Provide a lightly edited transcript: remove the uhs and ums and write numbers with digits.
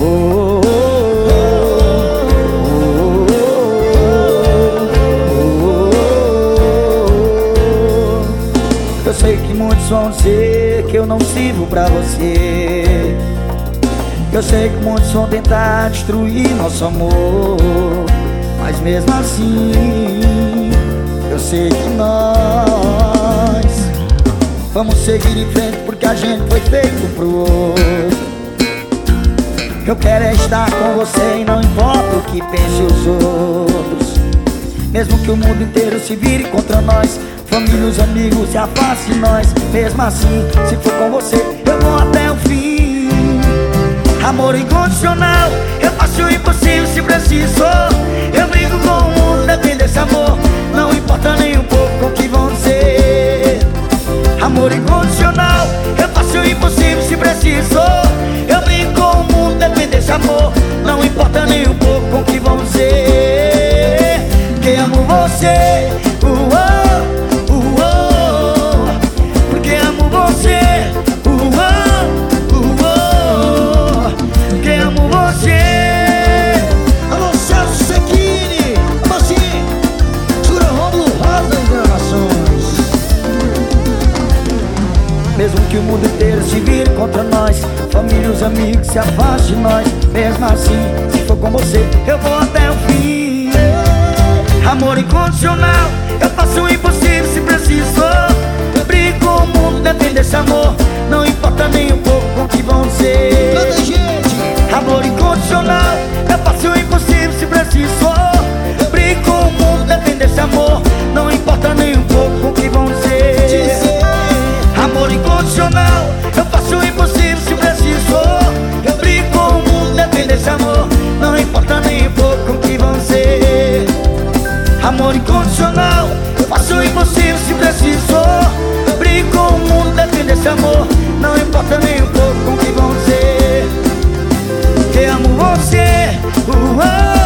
oh, Eu sei que muitos vão dizer que eu não sirvo pra você. Eu sei que muitos vão tentar destruir nosso amor, mas mesmo assim eu sei que nós vamos seguir em frente, porque a gente foi feito pro outro. Eu quero é estar com você e não importa o que pensem os outros. Mesmo que o mundo inteiro se vire contra nós, família, os amigos se afastem de nós, mesmo assim, se for com você, eu vou até o fim. Amor incondicional, eu faço o impossível se preciso. Eu brigo com o mundo, depende desse amor, não importa nem um pouco o que vão dizer. Amor incondicional, eu faço o impossível se preciso. Eu brigo com o mundo, depende desse amor, não importa nem um pouco o que vão dizer. Que amo você, porque amo você, porque amo você. Alô, Celso Sequini, Mocinho, Jura Rômulo Rosa das gravações. Mesmo que o mundo inteiro se vire contra nós, família, os amigos se afastem de nós, mesmo assim, se for com você, eu vou até o fim. Amor incondicional, eu faço o impossível se preciso. Eu brigo com o mundo, depende desse amor, não importa nem um pouco o que vão dizer. Toda gente. Amor incondicional, eu faço o impossível se preciso. Eu brigo com o mundo, depende desse amor, não importa nem um pouco o que vão dizer. Amor incondicional, eu faço o impossível se preciso. Eu brigo com o mundo, depende desse amor, não importa nem um pouco o que vão dizer. Amor incondicional, eu faço o impossível se preciso. Eu brigo com o mundo, depende desse amor, não importa nem um pouco o que vão dizer. Que amo você,